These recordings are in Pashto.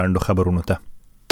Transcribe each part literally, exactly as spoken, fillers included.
اندو خبرونو ته.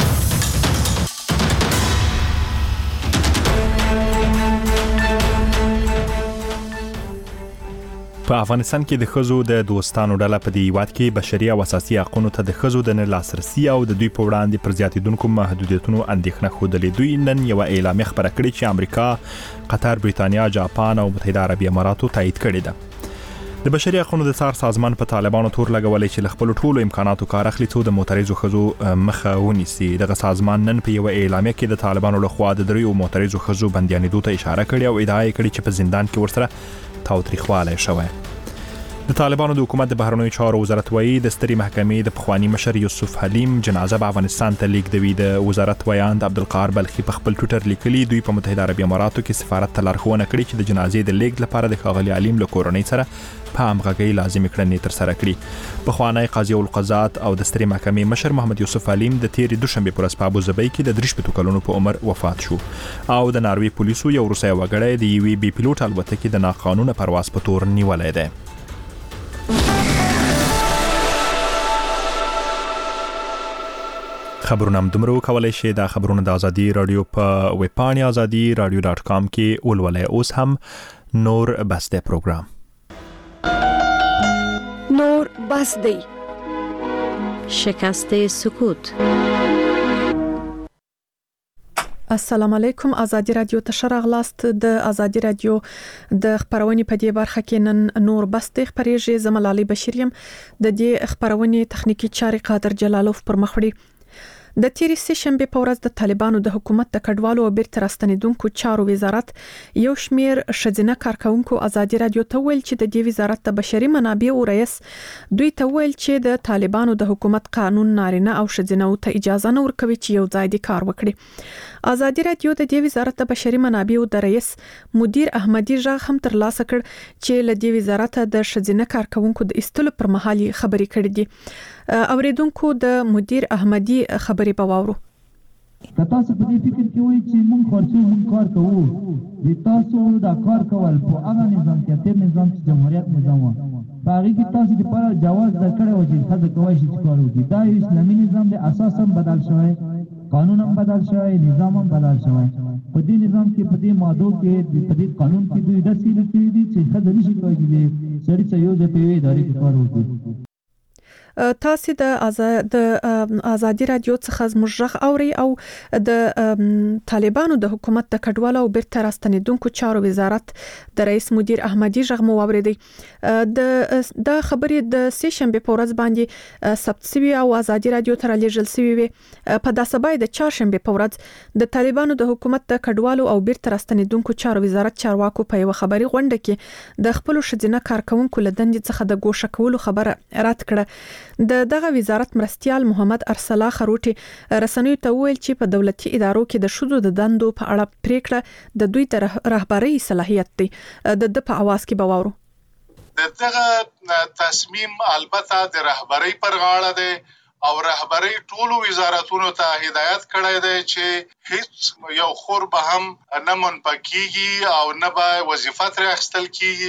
په افغانستان کې د ښځو د دوستانو ډله په دې هیواد کې بشري او اساسي حقوقو ته د ښځو د نه لاسرسي او د دوی په وړاندې پر زیاتېدونکو محدودیتونو اندېښنه ښودلې. دوی نن یو اعلامیه خپره کړې چې امریکا، قطر، بریتانیا، جاپان او متحده عربي اماراتو تایید کړې ده. د بشري حقوقو د څار سازمان په طالبانو تور لګولې چې له خپل ټولو امکاناتو کار اخلي څو د معترضو ښځو مخه ونیسي. دغه سازمان نن په یو اعلامیه کې د طالبانو لخوا د دریو معترضو ښځو بندیانېدو ته اشاره کړې او ادعا یې کړې چې په زندان کې ورسره تاوتریخوالی شوی. د طالبانو د حکومت د بهرنیو چارو وزارت وایي د سترې محکمې د پخوانی مشر یوسف حلیم جنازه به افغانستان ته لیږدوي. د وزارت ویاند عبدالقاهر بلخي په خپل ټویټر لیکلي دوی په متحده عربي اماراتو کې سفارت ته لارښوونه کړې چې د جنازې د لیږد لپاره د ښاغلي حلیم له کورنۍ سره په همغږۍ لازمي کړنې ترسره کړي. پخوانی قاضي القضات او د سترې محکمې مشر محمد یوسف حلیم د تیرې دوشنبه پر ورځ په ابوظبي کې د درې کلونو په عمر وفات شو او د ناروې پولیسو یو روسي وګړی د یوې بي پیلوټ الوتکې د ناقانونه پرواز په تور نیولای دی. خبرونه هم دومره وکولای شي. دا خبرونه د ازادي رادیو په ویب پاڼې ازادي رادیو ډاټ کام کې ولولئ. اوس هم نور بس دی پروګرام. نور بس دی. شکست سکوت. السلام علیکم. ازادي رادیو ته شرغلاست. د ازادي رادیو د خبرونې په دې برخه کې نن نور بس د خبرېږي. زملالي بشیریم د دې خبرونې تخنیکی چاري قادر جلالوف پر مخ وړي. د تیرې سه شنبه په ورځ د طالبانو د حکومت د کډوالو او بیرته راستنیدونکو چارو وزارت یو شمیر شذینه کارکونکو ازادي رادیو ته ویل چې د دې وزارت د بشري منابعو رئیس دوی ته ویل چې د طالبانو د حکومت قانون نارینه او شذینه ته اجازه نه ورکوي چې یو ځای د کار وکړي. ازادي رادیو د دې وزارت د بشري منابعو د رئیس مدیر احمدي ژغ هم ترلاسه کړ چې له دې وزارت د شذینه کارکونکو د استلو پر مهال خبرې کړې دي. اوریدونکو د مدیر احمدي خبرې په واورو. که تاسو په دې فکر کې وایي چې مونږ خرڅو مونږ کار کوو، د تاسو دا کار کول په هغه نظام کې تیر نظام چې جمهوریت نظام و په هغه کې تاسو د پر جواز درکړی و چې ښځه کولی شي چې کار وکړي. دا یو اسلامي نظام دی، اساس هم بدل شوی، قانون هم بدل شوی، نظام هم بدل شوی. په دې نظام کې په دې مادو کې په دې قانون کې دوی داسې لیکلي دي چې ښځه نشي کولی چې سړي ته یو ځای په یوې ادارې کې کار وکړي. تاسو د آزاد د ازادي رادیو څخه زموږ غږ اوري او د طالبانو د حکومت د کډوالو او بیرته راستنیدونکو چارو وزارت د رئیس مدیر احمدي ژغ مو اوریدي. د د خبرې د سه شنبه په ورځ باندې ثبت شوی او ازادي رادیو ته رالیږل شوی وي. په داسبای د چهارشنبه په ورځ د طالبانو د حکومت د کډوالو او بیرته راستنیدونکو چارو وزارت چارواکو په یو خبري غونډه کې د خپل شذینه کارکونکو لدندې څخه د ګوښه کولو خبره رد کړه. د دغه وزارت مرستيال محمد ارسلا خروټي رسنیو ته ویل چې په دولتي ادارو کې د شذو د دندو په اړه پریکړه د دوی تر رهبري صلاحیت دی. د د په اواز کې بواورو. دغه تصمیم البته د رهبري پر غاړه دی او رهبري ټولو وزارتونو ته هدایت کړی دی چې هیڅ یو خور به هم نه منپکیږي او نه به وظیفه ترې اخیستل کیږي.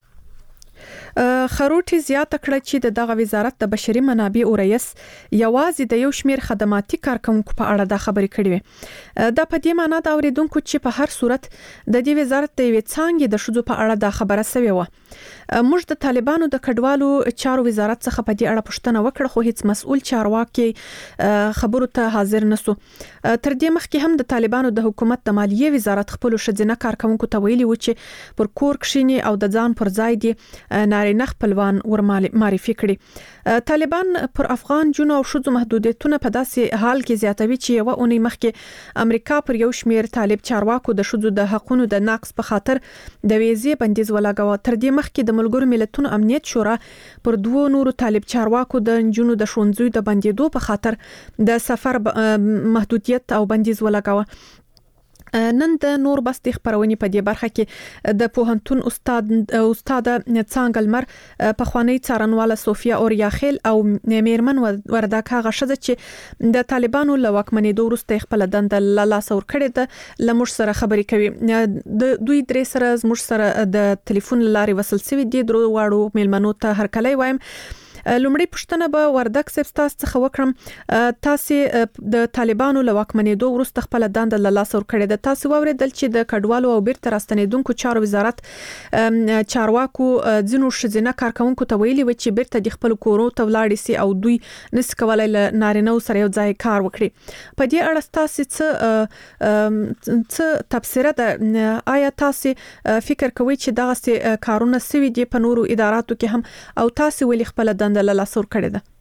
خروټي زیاته کړه چې د دغه وزارت د بشري منابعو رئیس یوازې د یو شمیر خدماتي کارکونکو په اړه د خبرې کړې وي. دا په دې معنی دا اوریدونکو چې په هر صورت د دې وزارت د وی څنګه د شذو په اړه د خبره سوي و. موږ د طالبانو د کډوالو چارو وزارت څخه په دې اړه پوښتنه وکړه خو هیڅ مسؤل چارواکي خبرو ته حاضر نسو. تر دې مخکې هم د طالبانو د حکومت د مالیې وزارت خپل شذینه کارکونکو ته ویلي و چې پر کور کښینی او د ځان پر ځای دي نارینه خپلوان ور معرفي کړي. طالبان پر افغان جنو او شذو محدودیتونه په داسې حال کې زیاتوي چې یو اونۍ مخکې امریکا پر یو شمیر طالب چارواکو د شذو د حقوقو د نقص په خاطر د ویزې بندیز ولګاوه. تر دې مخکې د ملګرو ملتونو امنیت شورا پر دوه نورو طالب چارواکو د جنو د شونځوي د بندیدو په خاطر د سفر محدودیت او بندیز ولګاوه. نن د نور بس د خبرونې په دې برخه کې د پوهنتون استاد استاد څنګلمر په خوانی څارنواله صوفیا اوریاخیل او میرمن وردک هغه شذ چې د طالبانو له واکمنېدو وروسته خپل دند له لاس ور کړی د لمر سره خبرې کوي. د دوی درې سره زموږ سره د ټلیفون لارې وصل سوي دي. درو واړو میلمنو ته هر کله وایم لومړی پوښتنه به وردک صاحب تاسو څخه وکړم تاسو د طالبانو له واکمنېدو وروسته خپل دند له لاس ور کړی د تاسو ووریدل چې د کډوالو او بیرته راستنیدونکو چارو وزارت چارواکو ځینو شذینه کارکونکو ته ویلي و چې بیرته د خپل کورو ته ولاړ شي او دوی نس کولای ل نارینه سره یو ځای کار وکړي. په دې اړه تاسو څه څه تفسیر ده؟ آیا تاسو فکر کوئ چې دغه کارونه سوي دي په نورو اداراتو کې هم او تاسو ولې خپل دند له لاس ور کړی ده؟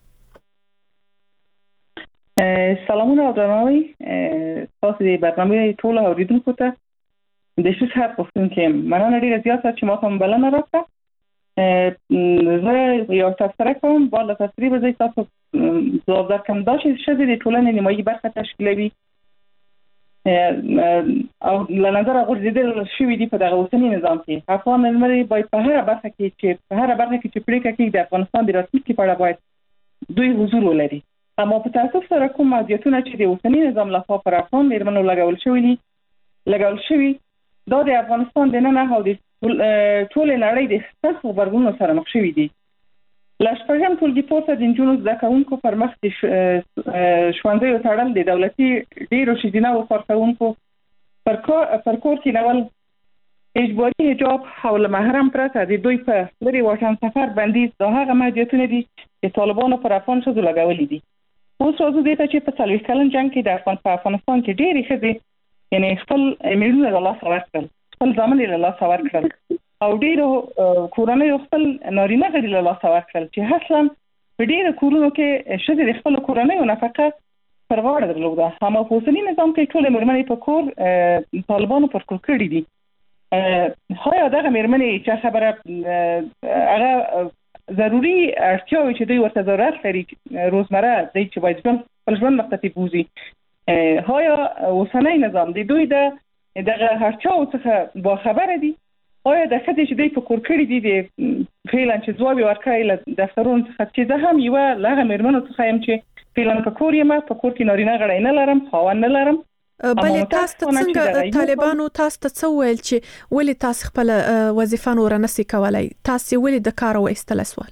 سلامونه او درناوی تاسو د برنامه ټول اوریدونکو ته د شي صاحب پوښتنه مننه ډیره زیاته چې ما ته بلنه راکړه. زه یو تفسیر کوم بالا تفسیر به تاسو ځواب درکړم دا چې شته د ټولنې نیمایي برخه تشکیلوي او له نظر غورځیدل شوی دی په دغه اوسنی نظام کې. افغان ملمري باید په هر برخه کې چې په هر برخه کې چې پریکړه کوي د افغانستان د راتلونکي په اړه باید دوی حضور ولري. اما په تاسو سره کوم ماجیتونه چې د اوسنی نظام لخوا پر افغان مېرمنو لګول شوی دي لګول شوی دا د افغانستان د نن او د ټول نړۍ د ستاسو خبرونو سره مخ شوی دي. لاشپږم ټولګي پورته د انجونو زده کوونکو پر مخ د ښوونځیو تړل د دولتي ډیرو شذینه او کارکونکو پر پر کور کې نول اجباري حجاب او محرم پرته د دوی په لري واټن سفر بندیز دا هغه محدودیتونه دي چې طالبانو پر افغان شذو لګولې دي. اوس راځو دې ته چې په څلوېښت کلن جنګ کې د افغان په افغانستان کې ډېرې ښځې یعنی خپل میړونه له لاسه ورکړل خپل ځامن له لاسه ورکړل او ډېرو کورنۍ خپل نارینه غړي له لاسه ورکړل چې اصلا په ډېرو کورونو کې ښځې د خپل کورنۍ نفقه پر غاړه درلوده. هم په اوسني نظام کې ټول مېرمنې په کور طالبانو پر کور کړي دي. هایا دغه مېرمنې چې خبره هغه ضروري اړتیاوې چې دوی ورته ضرورت لري روزمره دی چې باید خپل ژوند مختلف بوزي. هایا اوسنی نظام دی دوی د دغه اړتیاو څخه با خبره دي. آیا د ښځې چې دوی په کور کړي دي د فعلا چې ځواب ورکړي له دفترونو څخه چې زه هم یوه له هغه مېرمنو څخه یم چې فعلا په کور یم په کور کې نارینه غړی نه لرم خاوند نه لرم. بلې تاسو ته څنګه طالبانو تاسو ته څه ویل چې ولې تاسو خپل وظیفه نور نه سي کولای تاسو ولې د کار وایستل سوال؟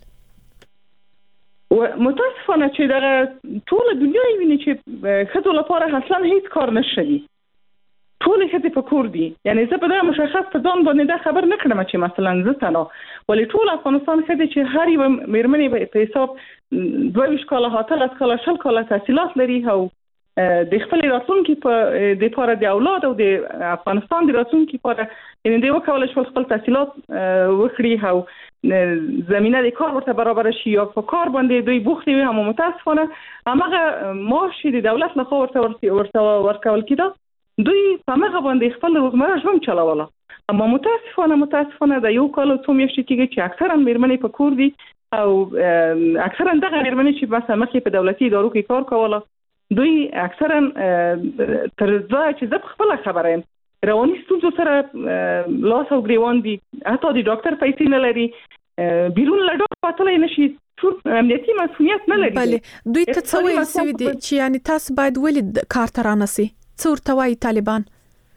متاسفانه چې دغه ټول دنیا ویني چې ښځو لپاره اصلا هیڅ کار نشته. ټول ښځې په کور دي. یعنی زه په دغه مشخص په ځان باندې دا خبر نه کړم چې مثلا زه تنها ولې ټول افغانستان ښځې چې هر یوه مېرمنې په حساب دوه ویشت کاله اتلس کاله شل کاله تحصیلات لري او د خپل راتلونکي په د لپاره د اولاد او د افغانستان د راتلونکي لپاره یعنی دوی وکولای شول خپل تحصیلات وکړي او زمينه د کار ورته برابر شي او په کار باندې دوی بوخت وي. هم متاسفانه هغه معاش د دولت لخوا ورته ورته ورکول کېده دوی په هغه باندې خپل روزمره ژوند چلوله. اما متاسفانه متاسفانه د یو کال څو میاشتې کېږي چې اکثرا مېرمنې په کور دي او اکثرا دغه مېرمنې چې مثلا مخکې په دولتي ادارو کې کار کوله دوی اکثرا تر ځای چې زه خپل خبره یم رواني ستونزو سره لاس او ګریوان دي حتی د ډاکټر پیسې نه لري بیرون له ډاکټر پاتلای نشي ټول امنیتي مسؤلیت نه لري. بله دوی ته څه ویل سوي دي چې یعنی تاسو باید ولې کار ته رانسئ؟ څه ورته وایي طالبان؟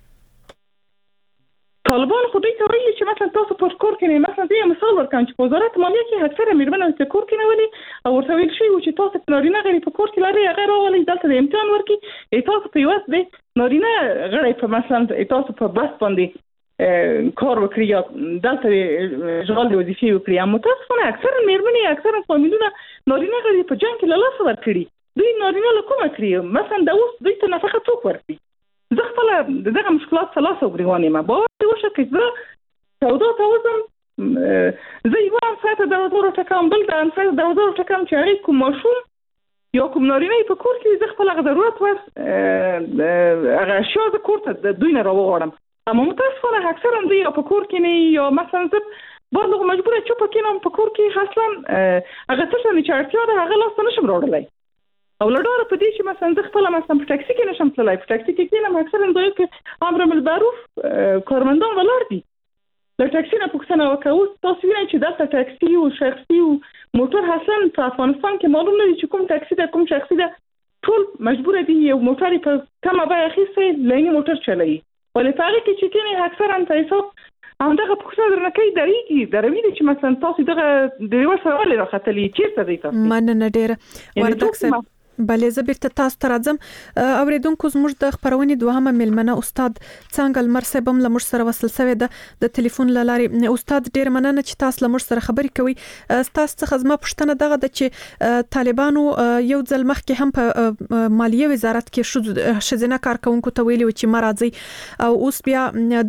طالبان خو دوی ته ویلي چې مثلا تاسو په کور کې مثلا زه یو مثال ورکوم چې په وزارت مالیه کې اکثره مېرمنې په کور کې نه ولي او ورته ویل شوي چې تاسو په نارینه غړي په کور کې لري هغه راولئ دلته د امتحان ورکړي تاسو په یوه دی نارینه غړي په مثلا تاسو په بس باندې کار وکړي یا دلته اشغال د وظیفې وکړي. اما متاسفانه اکثره مېرمنې اکثره فامیلونه نارینه غړي په جنګ کې له لاسه ورکړي. دوی نارینه له کومه کړي مثلا د اوس دوی ته نفقه څوک ورکړي؟ زه خپل دغه مشکلات ثلاثه وګریوان یم. باور وشه چې زه سودا ته وځم زه یو ساعت د وزارت ټکم بل د انفاس د وزارت ټکم چې هغه کوم ماشوم یا کوم نارینه په کور کې زه خپل ضرورت وس هغه اشیاء د کور ته دوی نه راوغواړم. اما متاسفانه اکثرا دوی په کور کې نه یا مثلا زه برضه مجبوره چې په کینم په کور کې اصلا هغه څه چې اړتیا ده هغه لاس نشم راوړلای او لډاره په دې چې مثلا زه خپل مثلا په ټاکسي کې نشم تللی په ټاکسي کې کینم اکثرا دوی کې امر بالمعروف کارمندان ولاړ دي له ټاکسي نه پوښتنه وکړو تاسو وینئ چې دلته ټاکسي او شخصي او موټر اصلا په افغانستان کې معلوم نه دي چې کوم ټاکسي ده کوم شخصي ده ټول مجبور دي یو موټر په کمه بیه اخیستی لینی موټر چلوي ولې په هغې کې چې کینې اکثرا په حساب هم دغه پوښتنه درنه کوي درېږي دروي چې مثلا تاسو دغه د یو سره ولې راختلې چیرته دی تاسو مننه ډېر وردګ صاحب بلې زه بیرته تاسو ته راځم اوریدونکو زموږ د خبرونې دوهمه ملمنه استاد څنګه لمر صاحب هم له موږ سره وصل شوی ده د ټلیفون له لارې. استاد ډېر مننه چې تاسو له موږ سره خبرې کوي. تاسو څخه زما پوښتنه دغه ده چې طالبانو یو ځل مخکې هم په مالیه وزارت کې ښځینه کارکونکو ته ویلي و چې مرادي او اوس بیا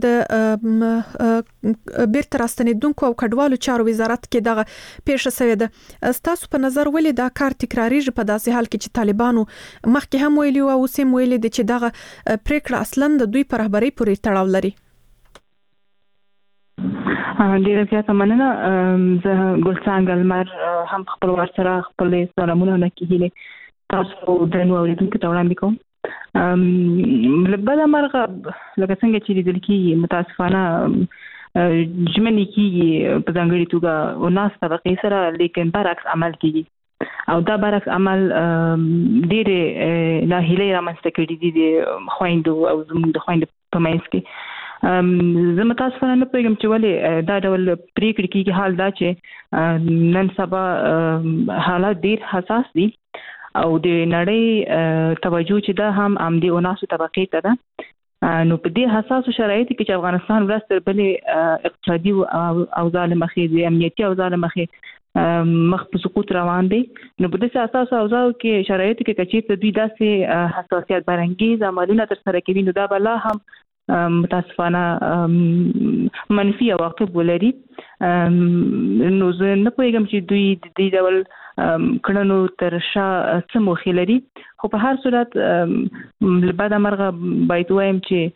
د بیرته راستنیدونکو او کډوالو چارو وزارت کې دغه پیښه شوې ده. تاسو په نظر ولې دا کار تکراریږي په داسې حال کې چې طالبانو مخکې هم ویلي او اوس هم ویلي چې دغه پریکړه اصلاً د دوی په رهبرۍ پورې تړاو لري؟ ډیره زیاته مننه. زه ګلڅانګه لمر هم خپل ور سره خپل سلامونه نه کیږي تاسو د نو اوریدونکو ته وړاندې کوم. لبل مرغه لکه څنګه چې لیدل کیږي متاسفانه جمعنی کیږي په ځانګړي توګه او ناس طبقه سره لیکن برعکس عمل کیږي او دا برعکس عمل ډېر ناهیلي رامنځته کړي دي د خويندو او زموږ د خويندو په منځ کې. زه متاسفانه نه پوهیږم چې ولې دا ډول پریکړې کیږي. حال دا چې نن سبا حالات ډېر حساس دي او د نړۍ توجه چې دا هم عمدي اوناسو طبقې ته ده. نو په دې حساسو شرایطو کې چې افغانستان ورسره بلې اقتصادي اوضاع مخې د امنیتي اوضاع مخې مخ په سقوط روان دي. نو په دې اساس اوضاع کې شرایطو کې کچې ته دوی داسې حساسیت برانګیز عملونه تر سره کوي نو دا بلا هم متاسفانه منفي عواقب ولري. نو زه نه پوهیږم چې دوی د دې ډول کړنو تر شا څه موخه لري خو په هر صورت بعد مرغه باید وایم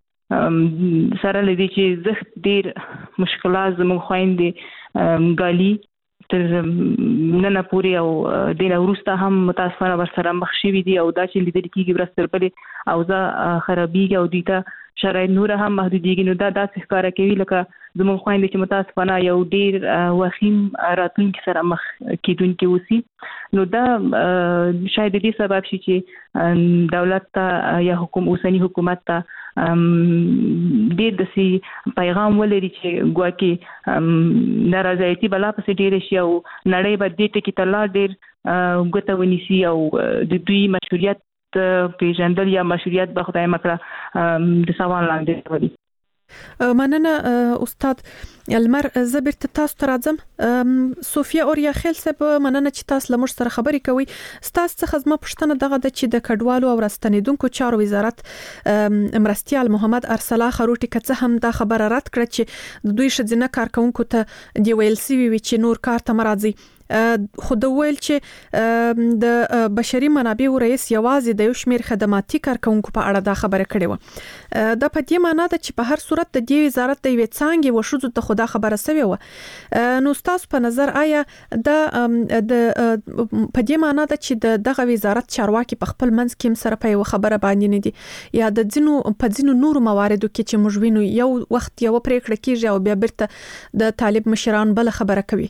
چې سره لدی چې زه ډیر مشکلات زموږ خويندې ګالي تر نن پورې او د وروسته هم متاسفانه ورسره مخ شي دي او دا چې لیدل کیږي ورسره په اوضاع خرابېږي او دیته شرایط نور هم محدودېږي. نو دا داسې ښکاره کوي لکه زموږ خويندې چې متاسفانه یو ډیر وخیم راتلونکي سره مخ کېدونکي اوسي. نو دا شاید دې سبب شي چې دولت ته یا حکومت اوسنی حکومت ته ډیر دسي پیغام ولري چې ګواکې نارضایتي بلا پسې ډیر شي او نړۍ به دې ټکی ته لا ډیر ګوته ونیسي او د دوی مشروعیت پیژندل یا مشروعیت به خدای مکړه د سوال لاندې ودی. مننه استاد لمر. زه بیرته تاسو ته راځم. صوفیا اوریا خیل صاحب مننه چې تاسو له موږ سره خبرې کوي. تاسو څخه زما پوښتنه دغه د چې د کډوالو او راستنیدونکو چارو وزارت مرستيال محمد ارسلا خروټي کڅه هم دا خبره رد کړه چې د دوی شذینه کارکونکو ته دی ویل سی وی چې نور کار ته مرادي. خو د ویل چې د بشري منابعو رئیس یوازې د یو شمیر خدماتي کارکونکو په اړه دا خبره کړې و. دا په دې معنی ده چې په هر صورت د دې وزارت د یوې څانګې وشوځو ته خدا خبره سوي و. نو تاسو په نظر آیا د د په دې معنی ده چې دغه وزارت چارواکي په خپل منځ کې سره په یو خبره باندې نه دي یا د ځینو په ځینو نورو مواردو کې چې موږ وینو یو وخت یو پریکړه کیږي او بیا بیرته د طالب مشران بل خبره کوي؟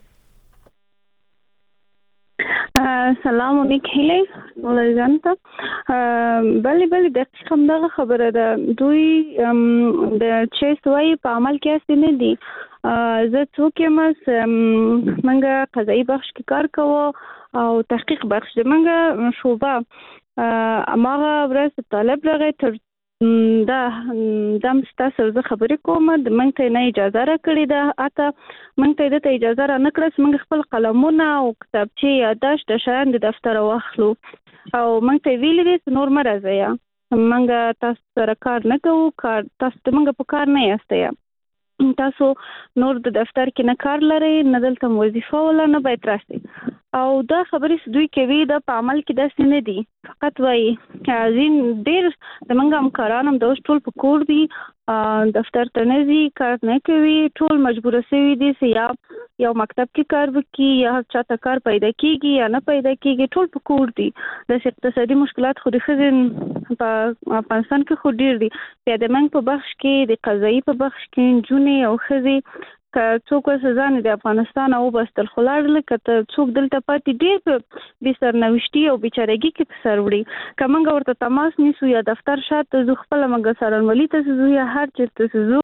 سلام علیکم هله ولایان ته بلې بلې د کوم دغه خبره ده دوی د چیس وای په عمل کې است نه دي. زه څوک یم منګه قضایي بخش کې کار کوو او تحقیق بخش د منګه شوبه اماغه ورس طالب راغی تر دا دم ستاسو زه خبرې کوم د منګ ته نه اجازه را کړې ده اته منګ ته د اجازه را نه کړس منګ خپل قلمونه او کتابچې یاداشت د شان د دفتر واخلو او منګ ته ویل دي نور مرزه یا منګ تاسو سره کار نه کوو کار تاسو منګ په کار نه یاستیا تاسو نور د دفتر کې نه کار لري نه دلته وظیفه ولا نه باید راسي او دا خبرې دوی کوي د په عمل کې داسې نه دي فقط وایي ځین ډېر د منګ همکاران هم د ټول په کور دي دفتر ته نه ځي کار نه کوي ټول مجبور شوي دي چې یا یو مکتب کې کار وکړي یا چاته کار پیدا کیږي یا نه پیدا کیږي ټول په کور دي. د اقتصادي مشکلات خو د خزن په افغانستان کې خو ډېر دي بیا د منګ په بخش کې د قضایي په بخش کې جونې او خزي که څوک سزا نه د افغانستان او بستل خلاړل کته څوک دلته پاتې ډېر په بي سرنوشتي او بیچارهګي کې سر وړي کمنګ ورته تماس نیسو یا دفتر شاته زو خپل منګ سرنولي ته زو یا هر چیرته زو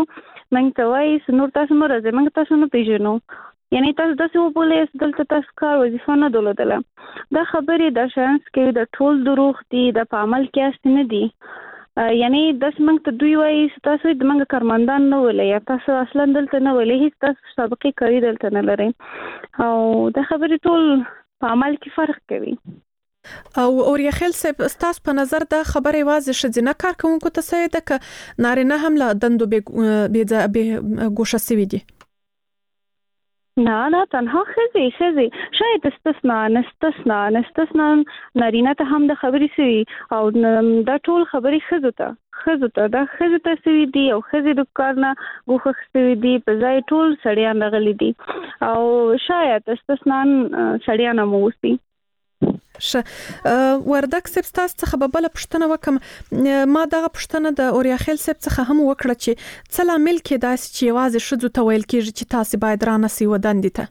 موږ ته وایي نور تاسو مو راځي موږ تاسو نه پیژنو یعنی تاسو داسې وبولئ دلته تاسو کار وظیفه نه درلودله دا خبرې د شانس کې د ټول دروغ دي د په عمل کې است نه دي یعنی داس موږ ته دوی وایي تاسو د موږ کارمندان نه ولې یا تاسو اصلا دلته نه ولې هیڅ تاسو سابقه کاری دلته نه لرئ او دا خبرې ټول په عمل کې فرق کوي او اوریا خیل صاحب تاسو په نظر دا خبره واضح شذنه کار کوونکو ته سي ده ک نارینه هم له دندو به به ګوشه سوي دي نه نه تنها خزي خزي شاید استثناء نستثناء نستثناء نارینه ته هم د خبرې سوي او دا ټول خبرې خزو ته خزو ته دا خزو ته سوي دي او خزي د کارنه ګوخه سوي دي په ځای ټول سړیان راغلي دي او شاید استثناء سړیان هم وسی ش وردک سب تاسو څخه به بل پښتنه وکم ما دغه پښتنه د اوریا خیل سب څخه هم وکړه چې څه لامل کې داس چې واځي شذو ته ویل کېږي چې تاسو باید رانه سی ودان دي ته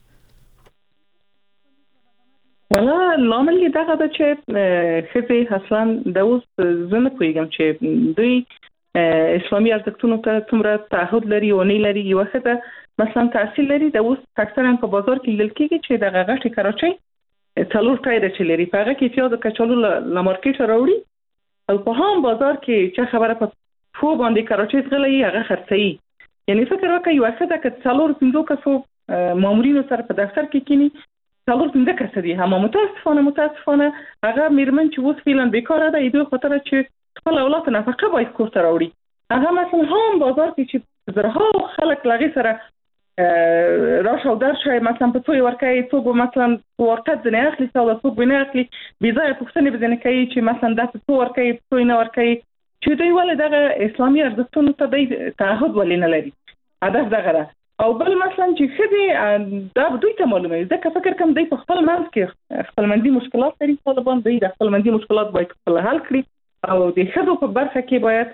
ولا لامل کې دا ده چې خزي حسن د اوس زنه کویګم چې دوی اسلامي ارزښتونو ته څومره تعهد لري او نه لري یو څه مثلا تحصیل لري د اوس اکثرا په بازار کې لیدل کېږي چې د غغټي کراچۍ څلور ټایر چې لري په هغه کې پیاز کچالو له مارکیټ راوړي او په هم بازار کې چې خبره په فو باندې کراچۍ غلې هغه خرڅي یعنی فکر وکړئ یو څه د څلور پنځو کسو مامورینو سره په دفتر کې کینی څلور پنځه کس دي هم متاسفانه متاسفانه هغه میرمن چې اوس فعلا بیکاره ده ایدو خاطر چې خپل اولاد نفقه باید کور ته راوړي هغه مثلا هم بازار کې چې زرهاو خلک لغې سره راشه او درشه مثلا په توي ورکای څوک مثلا ورقت نه اخلي او څوک نه اخلي بيځای پښتنې بزنه کوي چې مثلا د څو ورکای توي نه ورکای چې دوی ولې دغه اسلامي ارزښتونو ته د تعهد ولې نه لري هدف دغه ده او بل مثلا چې خدي دا دوی ته معلومه ځکه فکر کوم دوی په خپل منځ کې خپل منځي مشکلات لري طالبان دوی د خپل منځي مشکلات باید خپل حل کړي او د خدو په برخه کې باید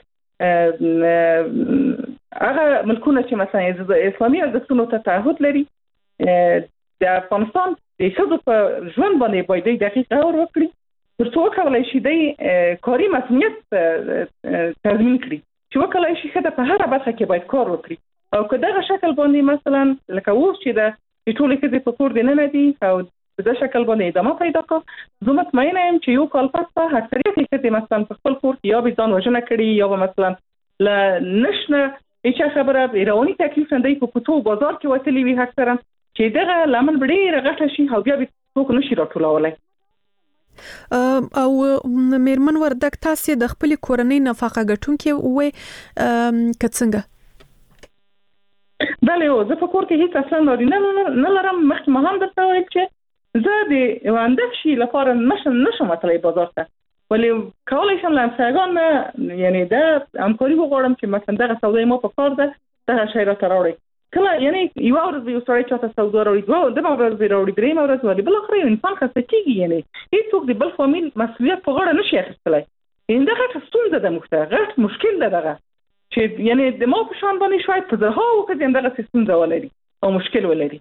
هغه ملکونه چې مثلا اسلامي ارزښتونو ته تعهد لري د افغانستان د ښځو په ژوند باندې باید دقیق غور وکړي ترڅو وکولای شي د کاري مسؤلیت تضمین کړي چې وکولای شي ښځه په هر برخه کې باید کار وکړي او که دغه شکل باندې مثلا لکه اوس چې د ټولې ښځې په کور دي نه دي او په دغه شکل باندې ادامه پیدا کړه زه مطمئنه یم چې یو کال پس به اکثریت ښځې مثلا په خپل کور کې یا به ځان وژنه کړي یا به مثلا ل نشنه هیڅ خبره ایرانی تکلیف نه دی په پټو بازار کې وتلی وي اکثرا چې دغه لامل ډېر غټه شي او بیا به څوک نشي راټولولای او میرمن وردک تاسو د خپل کورنۍ نفقه ګټونکې وې کڅنګه بله او زه په کور کې هیڅ اصلا نه نه لرم مخکې ما هم درته ویل چې زه د واندف شي لپاره نشم نشم تللی بازار ته ولی کولای شم لم څنګه یعنی دا همکاري وغواړم چې مثلا دغه سودا ما په کار ده دغه شی را تراوړي کله یعنی یو ورځ یو سړی چاته سودا راوړي دوه د ما ورځ راوړي درې ما ورځ ولی بل اخر انسان خسته کیږي یعنی هیڅوک د بل فامیل مسؤلیت په غاړه نشي اخیستلای ان دغه ستونزه ده مخته غټ مشکل ده دغه چې یعنی د ما په شان باندې شوي په زرها او کله دغه ستونزه ولري او مشکل ولري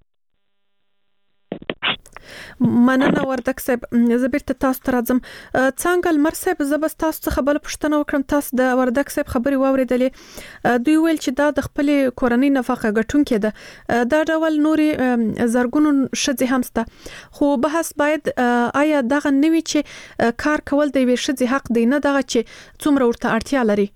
مننه وردک صاحب زه بیرته تاسو ته راځم څنګه لمر صاحب زه بس تاسو څخه بل پوښتنه وکړم تاسو د وردک صاحب خبري واوریدلې دوی ویل چې دا د خپل کورنۍ نفقه ګټونکې ده دا ډول نوري زرګونو شذې همسته خو بحث باید آیا دغه نوي چې کار کول د وی شذې حق دی نه دغه چې څومره ورته اړتیا لري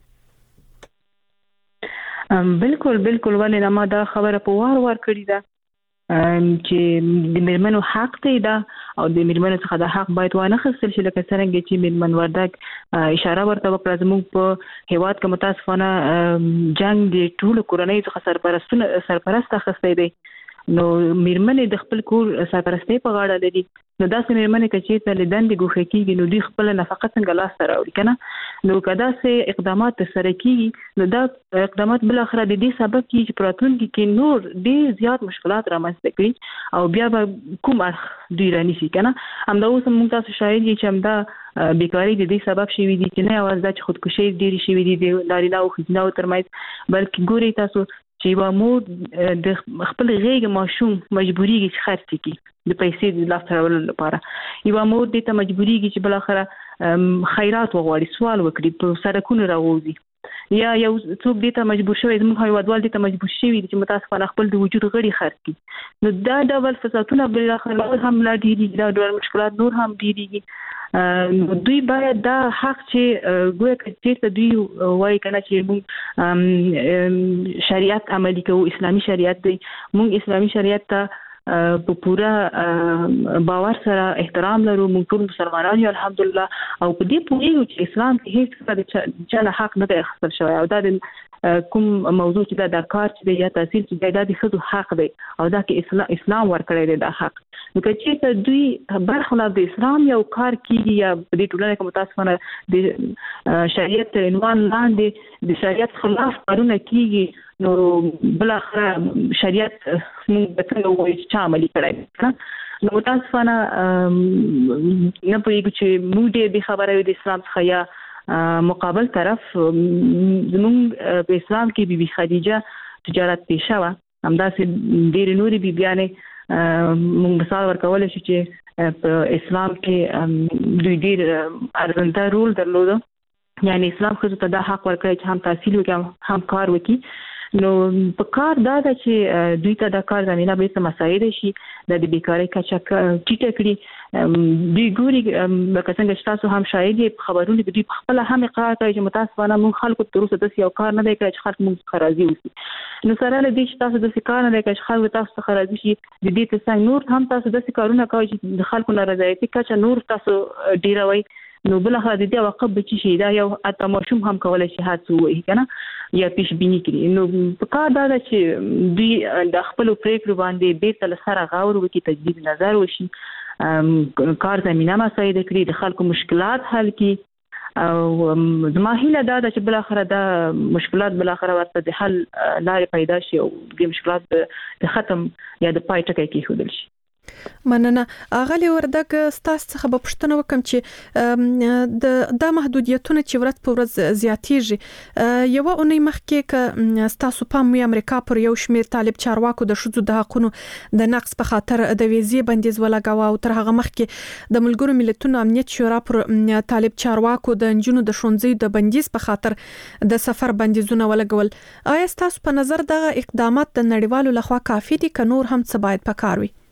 بالکل بالکل ولې ما دا خبره په وار وار کړی ده چې د میرمنو حق دی دا او د میرمنو څخه د حق باید وانه خستل شي لکه څنګه چې میرمن وردک اشاره ورته وکړه زموږ په هیواد کې متاسفانه جنگ د ټولو کورنۍ څخه سرپرستونه سرپرست اخیستی دی نو میرمنې د خپل کور سرپرستۍ په غاړه لري نو داسې میرمنې که چېرته له دندې ګوښه کېږي نو دوی خپله نفقه څنګه لاسته راوړي که نه نو که داسې اقدامات ترسره کېږي نو دا اقدامات بالاخره د دې سبب کېږي چې په راتلونکي کې نور ډېر زیات مشکلات رامنځته کړي او بیا به کوم اړخ دوی رانیسي که نه همدا اوس موږ تاسو شاهد یو چې همدا بیکاري د دې سبب شوي دي چې نه یوازې دا چې خودکشۍ ډېرې شوي دي د نارینه او ښځینه ترمنځ بلکې ګورئ تاسو چې یوه مور د خپل غېږ ماشوم مجبورېږي چې خرڅ کړي د پیسې د لاسته راوړلو لپاره یوه مور دې ته مجبورېږي چې بالاخره خیرات وغواړي سوال وکړي په سړکونو راووځي یا یو څوک دې ته مجبور شوی زموږ هیوادوال دې ته مجبور شوي چې متاسفانه خپل د وجود غړي خرڅ کړي، نو دا ډول فسادونه بل اخر هم لا ډیریږي، دا ډول مشکلات نور هم ډیریږي. دوی باید دا حق چې ګویا چې دوی وایي کنه چې موږ شریعت عملي کوو، اسلامي شریعت دی، موږ اسلامي شریعت ته په پورا باور سره احترام لرو، موږ ټول مسلمانان یو الحمدلله، او په دې پوهیږو چې اسلام کې هیڅ چا له حق نه دی اخیستل شوی، او دا د کوم موضوع چې دا د کار چې یا تحصیل چې دا د ښځو حق دی او دا کې اسلام ورکړی دی دا حق. نو که چېرته دوی برخلاف د اسلام یو کار کیږي یا په دې ټولنه کې متاسفانه د شریعت تر عنوان لاندې د شریعت خلاف کارونه کیږي، نو بل اخر شریعت موږ د څنګه وایي چې عملي کړی، نو متاسفانه نه پوهیږو چې موږ ډېر بې خبره یو د اسلام څخه یا مقابل طرف. زموږ په اسلام کې بیبي خدیجه تجارت پیشه وه، همداسې ډېرې نورې بیبیانې موږ مثال ورکولی شو چې په اسلام کې دوی ډېر ارزنده رول درلوده، یعنی اسلام ښځو ته دا حق ورکړی چې هم تحصیل وکړي هم کار وکړي. نو په کار دا ده چې دوی ته د کار زمینه بیرته مساعده شي، د بیکارۍ کچه ټیټه کړي. دوی ګوري لکه څنګه چې تاسو هم شاهد یې په خبرونو کې دوی په خپله هم اقرار کوي چې متاسفانه موږ خلکو تر اوسه داسې یو کار نه دی کړی چې خلک موږ څخه راضي اوسي. نو سره له دې چې تاسو داسې کار نه دی کړی چې خلک تاسو څخه راضي شي، د دې تر څنګ نور هم تاسو داسې کارونه کوئ چې د خلکو نارضایتي کچه نور تاسو ډېروئ، نو بل اخر د دې عواقب به چې شي دا یو اته ماشوم هم کولای شي هڅه وکړي کنه یا پیش بینی کړي. نو په کار دا چې دوی د خپل پریکړو باندې بیرته له سره غور وکړي، تجدید نظر وشي، کار زمینه مساعده کړي، د خلکو مشکلات حل کړي. او زما هیله دا ده چې بل اخر دا مشکلات بل اخر ورته د حل لارې پیدا شي او د مشکلات د ختم یا د پای ټکی کېښودل شي. مننه. اغلی وردګ ستاسو څخه به پوښتنه وکم چې د د محدودیتونه چې ورځ په ورځ زیاتېږي، یو اونۍ مخکې ک ستاسو پام یې امریکا پر یو شمیر طالب چارواکو د شذو د حقونو د نقص په خاطر د ویزې بندیز ولګاوه، او تر هغه مخکې د ملګرو ملتونو امنیت شورا پر طالب چارواکو د نجونو د ښوونځي د بندیز په خاطر د سفر بندیزونه ولګول. آیا ستاسو په نظر دغه اقدامات د نړیوالو لخوا کافي دي که نور هم څه باید پکار وي؟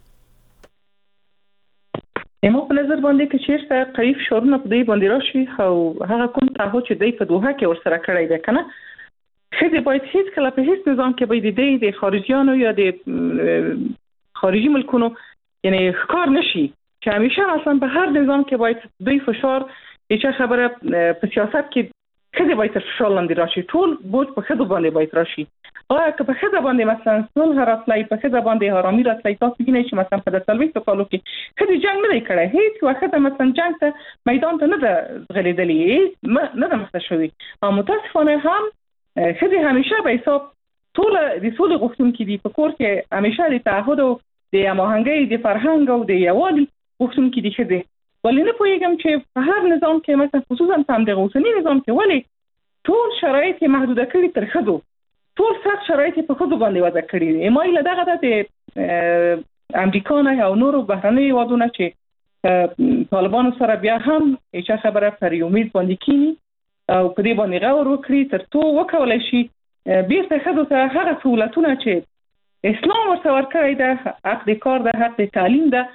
زما په نظر باندې که چیرته قوي فشارونه په دوی باندې راشي او هغه کوم تعهد چې دوی په دوحه کې ورسره کړی دی کنه، ښځې باید هیڅ کله په هیڅ نظام کې باید د د خارجيانو یا د خارجي ملکونو یعنی ښکار نشي، چې همیشه اصلا په هر نظام کې باید دوی فشار چې خبره په سیاست کې ښځې باید فشار لاندې راشي، ټول بوج په ښځو باندې باید راشي. آیا که په ښځه باندې مثلا صلح راتلی، په ښځه باندې آرامي راتلی، تاسو وینئ چې مثلا په څلوېښتو کالو کې ښځې جنګ نه دی کړی، هیڅ یوه ښځه مثلا جنګ ته میدان ته نه ده ځغلېدلې، نه ده مخته شوې. او متاسفانه هم ښځې همیشه به حساب ټوله د سولې غوښتونکي دي، په کور کې همیشه د تعهد او د هماهنګۍ د فرهنګ او د یووالي غوښتونکي دي ښځې. ولې نه پوهېږم چې په هر نظام کې مثلا خصوصا په همدغه اوسني نظام کې ولې ټول شرایط یې محدوده کړي تر ښځو، ټول سخت شرایط په ښځو باندې وضع کړي دي. ما یې دغه د امریکا نه او نورو بهرنیو هیوادونو چې طالبانو سره بیا هم هیڅ خبره پر امید باندې کینی او په دې باندې غور وکړي تر څو وکولای شي بیرته ښځو ته هغه سہولتونه چې اسلام ورته ورکړی ده، حق د کار ده، حق د تعلیم ده،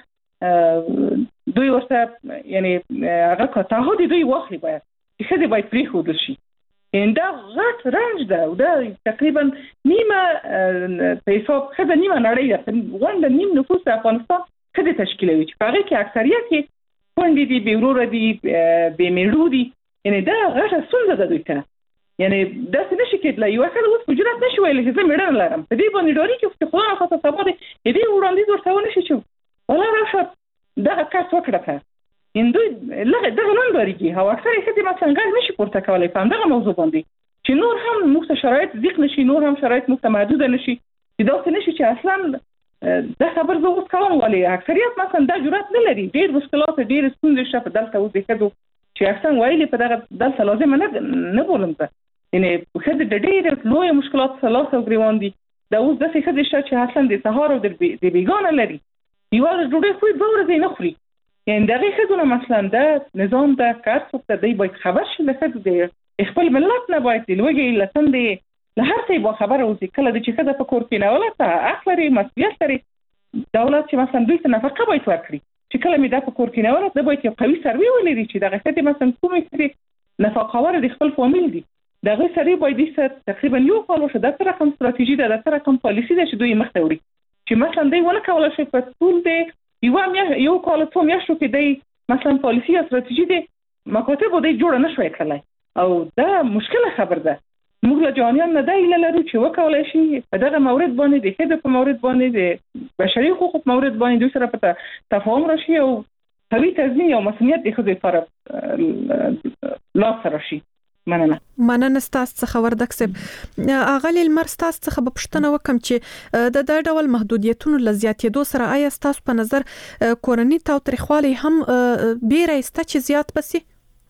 دوی ورته یعنی هغه تعهد دوی واخلي، باید چې ښځې باید پرېښودل شي. ان دا غټ رنج ده او دا تقریبا نیمه په حساب ښځه نیمه نړۍ ده، غونډه نیم نفوس د افغانستان ښځې تشکیلوي چې په هغې کې اکثریت یې کونډې دي، بې وروره دي، بې میړو دي. یعنی دا غټه ستونزه ده دوی ته. یعنی داسې نشي کېدلی یوه ښځه اوس په جرات نشي ویلی چې زه میړه نه لرم، په دې باندې ډارېږي چې خدای نخواسته سبا د دې وړاندیز ورته ونه شي چې ولا راشه دغه کس وکړه ته. ان دوی لږ دغه نن ډارېږي او اکثره ښځې مثلا غږ نشي پورته کولی په همدغه موضوع باندې چې نور هم موږ ته شرایط ضیق نشي، نور هم شرایط موږ ته محدوده نشي، چې داسې نشي چې اصلا دا خبر زه اوس کوم. ولې اکثریت مثلا دا جرات نه لري، ډېر مشکلات ډېرې ستونزې شته په دلته اوس د ښځو چې اکثر ویلي په دغه دلته لازمه نه نه بولم زه، یعنی ښځې د ډېرې لویو مشکلاتو سره لاس او ګرېوان دي. دا اوس داسې ښځې شته چې اصلا د سهار او د بېګانه لري، یوه ورځ ډوډۍ خوري دوه ورځې نه خوري. یعنې د هغې ښځو نه مثلا دا نظام ده که هر څوک ته دی باید خبر شي له ښځو د خپل ملت نه باید لوګي لسندې له هر څه به خبره اوسي کله چې خزه په کور کې نه ولته اخلري مسؤلیت لري دولت چې مثلا دوی ته نفقه باید ورکړي چې کله مې دا په کور کې نه ولته باید یو قوي سروي ولري چې دغه څه مثلا کومې چې نفقه ور د خپل فامیل دي دغه سروي باید چې تقریبا یو کال وشو د تر کوم ستراتیژي ده د تر کوم پالیسي ده چې دوی مخ ته وړي چې مثلا دوی ونه کولای شي په ټول دی یو مې یو کال څو میاشتو کې دی مثلا پالیسي او ستراتیژي دي مکاتب دوی جوړ نه شوي کړلای او دا مشکله خبر ده موږ له جوانیان نه دی لرو چې وکولای شي په دغه مورد باندې د هدف په مورد باندې د بشري حقوق مورد باندې دوی سره په تفاهم راشي او قوي تضمین او مسؤلیت د خدای لپاره لا سره شي مننه مننه تاسو څخه وردک صاحب اغلی المر تاسو څخه په پښتنه وکم چې د د ډول محدودیتونو لزیاتېدو سره آیا تاسو په نظر کورنۍ تاوتریخوالی هم بیره است چې زیات بسی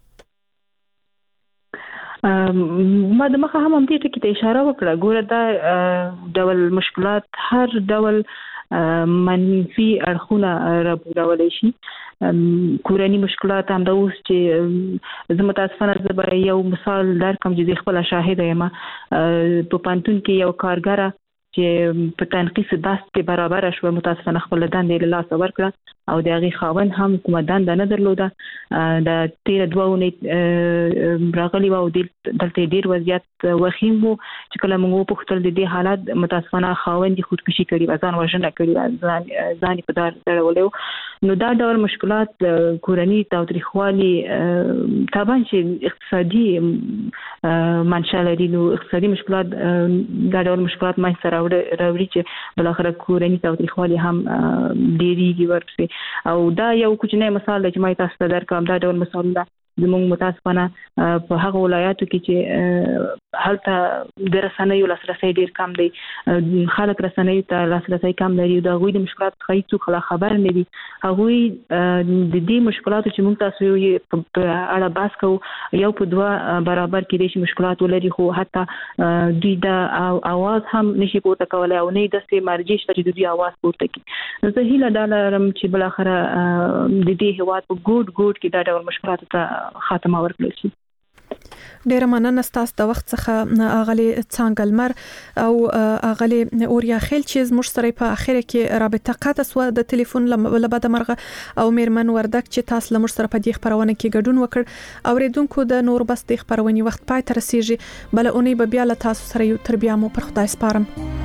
ما د مخه هم دې ټکی ته اشاره وکړه ګوره دا ډول مشکلات هر ډول منفي اړخونه راوړل شي کورنۍ مشکلات هم دا اوس چې زه متاسفانه زه به یو مثال درکم چې خپل شاهد یم په پانتون کې یو کارګر چې په تنقیص داست کې برابر شو متاسفانه خپل دندې له لاس ورکړه او د هغه خاوند هم کومه دنده نه درلوده د تیر دوه نه راغلی و او دلته ډیر وضعیت وخیم وو چې کله موږ په خپل د دې حالت متاسفانه خاوند خودکشي کړي ځان وژنه کړي ځان ځان په دار درولې نو دا ډول مشکلات کورنۍ تاوتریخوالي طبعا چې اقتصادي منشأ لري نو اقتصادي مشکلات دا ډول مشکلات ما سره راوړي چې بل اخر کورنۍ تاوتریخوالي هم ډیریږي ورپسې او دا یو کوچنی مثال دی چې ما تاسو ته درکوم دا ډول مثال ده زموږ متاسفانه په هغه ولایاتو کې چې هلته د رسنیو لاسرسي ډیر کم دی خلک رسنیو ته لاسرسي کم لري دا غوي د مشکلات څخه خبر نه دي هغه د دې مشکلاتو چې موږ تاسو یې په اړه بحث کوو یو په دوه برابر کې د مشکلات ولري خو حتی دوی د اواز هم نشي پورته کولای او نه د سي مرجع چې دوی اواز پورته کوي زه هیله دالم چې بل اخر د دې هواد په ګډ ګډ کې دا ډول مشکلات ته خاتمه ورکړل شي ډیر مننه تاسو د وخت څخه اغلی څنګلمر او اغلی اوریا خیل چې زموږ سره په اخر کې رابطه قطع سو د ټلیفون لبد مرغه او میرمن وردک چې تاسو لمر سره په دې خبرونه کې ګډون وکړ اوریدونکو د نور بس د خبرونې وخت پای تر رسیږي بل اونۍ به بیا له تاسو سره یو تربیه مو پر خدای سپارم